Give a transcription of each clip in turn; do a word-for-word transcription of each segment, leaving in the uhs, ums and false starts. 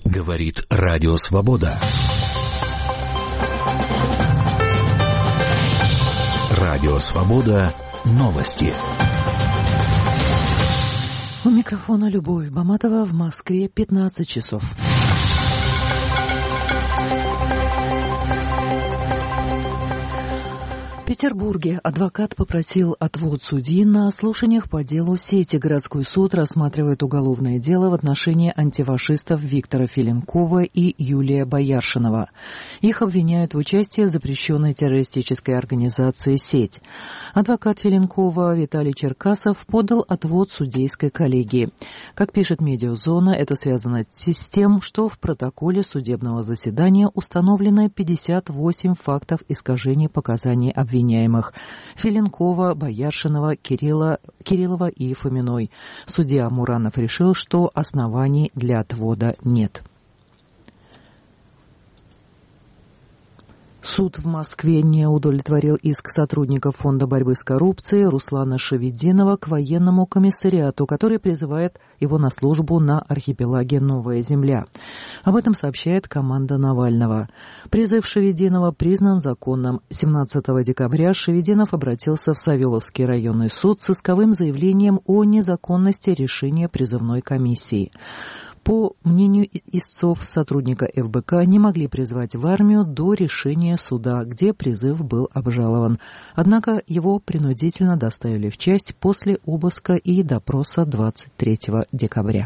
Говорит Радио Свобода. Радио Свобода. Новости. У микрофона Любовь Баматова. В Москве пятнадцать часов. В Петербурге адвокат попросил отвод судьи на слушаниях по делу сети. Городской суд рассматривает уголовное дело в отношении антифашистов Виктора Филенкова и Юлия Бояршинова. Их обвиняют в участии в запрещенной террористической организации «Сеть». Адвокат Филенкова Виталий Черкасов подал отвод судейской коллегии. Как пишет «Медиазона», это связано с тем, что в протоколе судебного заседания установлено пятьдесят восемь фактов искажений показаний обвиняемых. обвиняемых Филенкова, Бояршинова, Кирилла, Кириллова и Фоминой. Судья Муранов решил, что оснований для отвода нет. Суд в Москве не удовлетворил иск сотрудников Фонда борьбы с коррупцией Руслана Шевединова к военному комиссариату, который призывает его на службу на архипелаге Новая Земля. Об этом сообщает команда Навального. Призыв Шевединова признан законным. семнадцатого декабря Шевединов обратился в Савеловский районный суд с исковым заявлением о незаконности решения призывной комиссии. По мнению истцов, сотрудника эф бэ ка не могли призвать в армию до решения суда, где призыв был обжалован. Однако его принудительно доставили в часть после обыска и допроса двадцать третьего декабря.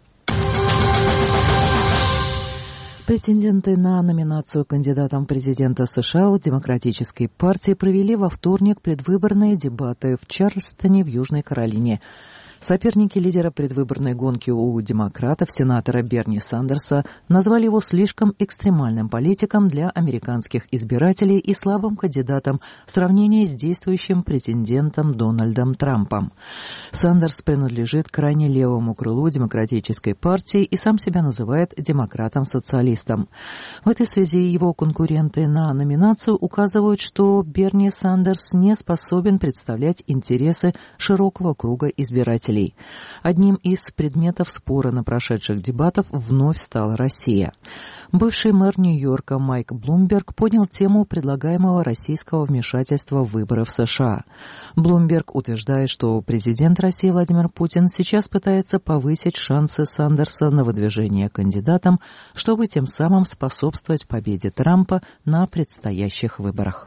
Претенденты на номинацию кандидатом в президента США от Демократической партии провели во вторник предвыборные дебаты в Чарльстоне в Южной Каролине. Соперники лидера предвыборной гонки у демократов, сенатора Берни Сандерса, назвали его слишком экстремальным политиком для американских избирателей и слабым кандидатом в сравнении с действующим претендентом Дональдом Трампом. Сандерс принадлежит крайне левому крылу Демократической партии и сам себя называет демократом-социалистом. В этой связи его конкуренты на номинацию указывают, что Берни Сандерс не способен представлять интересы широкого круга избирателей. Одним из предметов спора на прошедших дебатах вновь стала Россия. Бывший мэр Нью-Йорка Майк Блумберг поднял тему предлагаемого российского вмешательства в выборы в США. Блумберг утверждает, что президент России Владимир Путин сейчас пытается повысить шансы Сандерса на выдвижение кандидатом, чтобы тем самым способствовать победе Трампа на предстоящих выборах.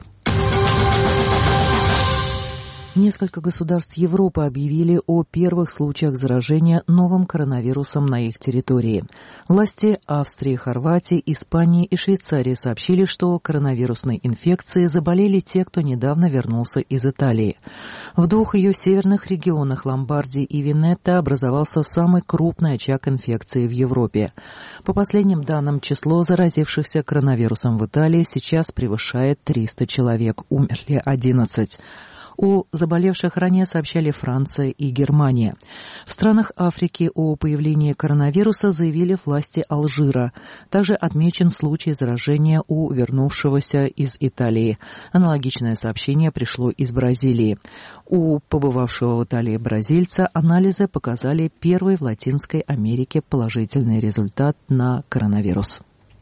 Несколько государств Европы объявили о первых случаях заражения новым коронавирусом на их территории. Власти Австрии, Хорватии, Испании и Швейцарии сообщили, что коронавирусной инфекцией заболели те, кто недавно вернулся из Италии. В двух ее северных регионах Ломбардии и Венето образовался самый крупный очаг инфекции в Европе. По последним данным, число заразившихся коронавирусом в Италии сейчас превышает триста человек, умерли одиннадцать. О заболевших ранее сообщали Франция и Германия. В странах Африки о появлении коронавируса заявили власти Алжира. Также отмечен случай заражения у вернувшегося из Италии. Аналогичное сообщение пришло из Бразилии. У побывавшего в Италии бразильца анализы показали первый в Латинской Америке положительный результат на коронавирус.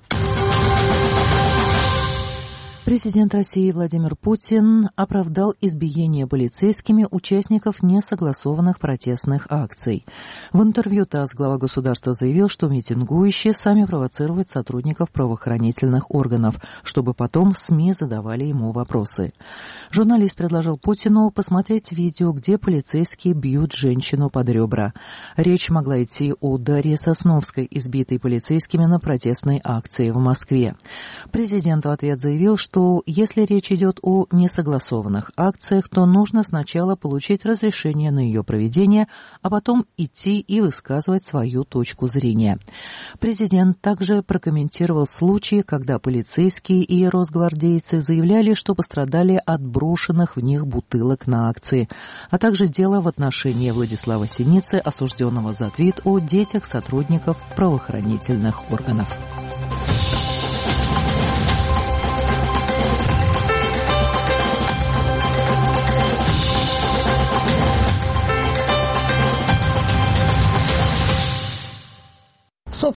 Президент России Владимир Путин оправдал избиение полицейскими участников несогласованных протестных акций. В интервью ТАСС глава государства заявил, что митингующие сами провоцируют сотрудников правоохранительных органов, чтобы потом СМИ задавали ему вопросы. Журналист предложил Путину посмотреть видео, где полицейские бьют женщину под ребра. Речь могла идти о Дарье Сосновской, избитой полицейскими на протестной акции в Москве. Президент в ответ заявил, что что если речь идет о несогласованных акциях, то нужно сначала получить разрешение на ее проведение, а потом идти и высказывать свою точку зрения. Президент также прокомментировал случаи, когда полицейские и росгвардейцы заявляли, что пострадали от брошенных в них бутылок на акции, а также дело в отношении Владислава Синицы, осужденного за твит о детях сотрудников правоохранительных органов.